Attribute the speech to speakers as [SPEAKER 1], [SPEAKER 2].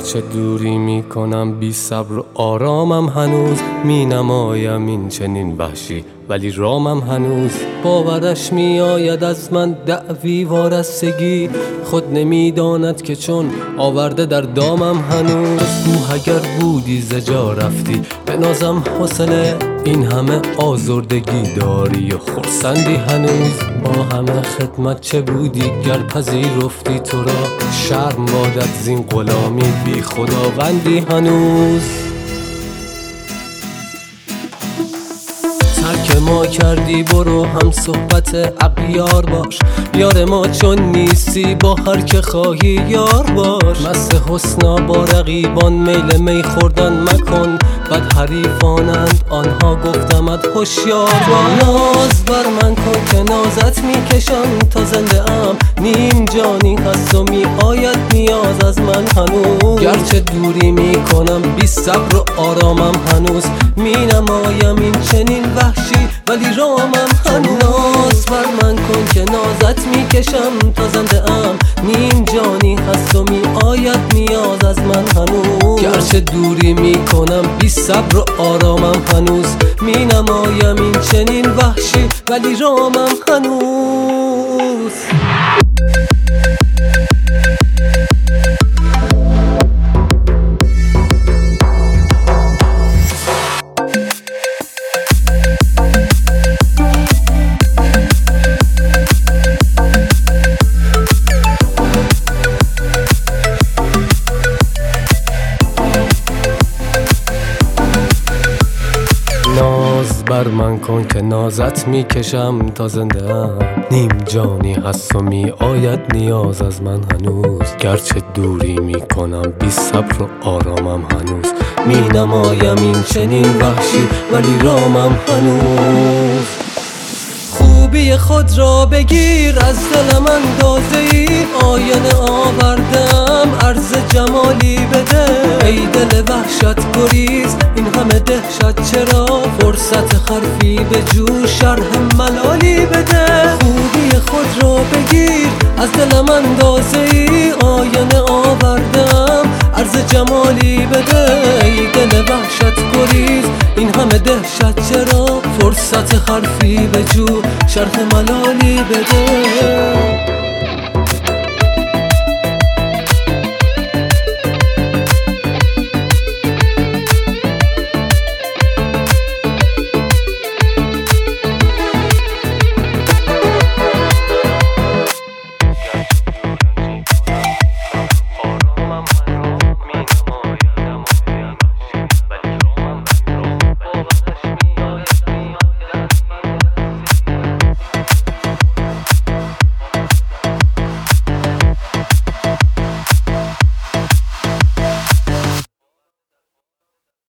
[SPEAKER 1] گرچه دوری میکنم بی صبر و آرامم هنوز، می نمایم این چنین وحشی ولی رامم هنوز. باورش می آید از من دعوی وارستگی، خود نمیداند که چون آورده در دامم هنوز. او اگر بودی ز جا رفتی به نازم حوصله، این همه آزردگی داری و خرسندی هنوز. با همه خدمت چه بودی گر پذیرفتی تو را، شرم بادت زین غلامی بی خداوندی هنوز. ترک ما کردی برو هم صحبت اغیار باش، یار ما چون نیستی با هر که خواهی یار باش. مست حسنا با رقیبان میل می خوردن مکن، بد حریفانند آنها گفتمت هوشیار باش. ناز بر من کن که نازت میکشم تا زنده ام، نیم جانی هست و می آید نیاز از من هنوز. گرچه دوری میکنم بی صبر و آرامم هنوز، می نمایم این چنین وحشی ولی رامم هنوز. ناز بر من کن که نازت میکشم تا زنده ام، نیم جانی هست و می آید نیاز از من هنوز. گرچه دوری میکنم بی صبر و آرامم هنوز، می نمایم این چنین وحشی ولی رامم هنوز. ناز بر من کن که نازت میکشم تا زنده ام، نیم جانی هست و می آید نیاز از من هنوز. گرچه دوری میکنم بی صبر و آرامم هنوز، می نمایم این چنین وحشی ولی رامم هنوز. خوبی خود را بگیر از دلم اندازه‌ای، آینه آوردم عرض جمالی بده. ای دل وحشت گریز این همه دهشت چرا، فرصت حرفی به جو شرح ملالی بده. خوبی خود را بگیر از دلم اندازه‌ای، آینه آوردم عرض جمالی بده. ای دل وحشت گریز این همه دهشت چرا، فرصت حرفی به جو شرح ملالی بده.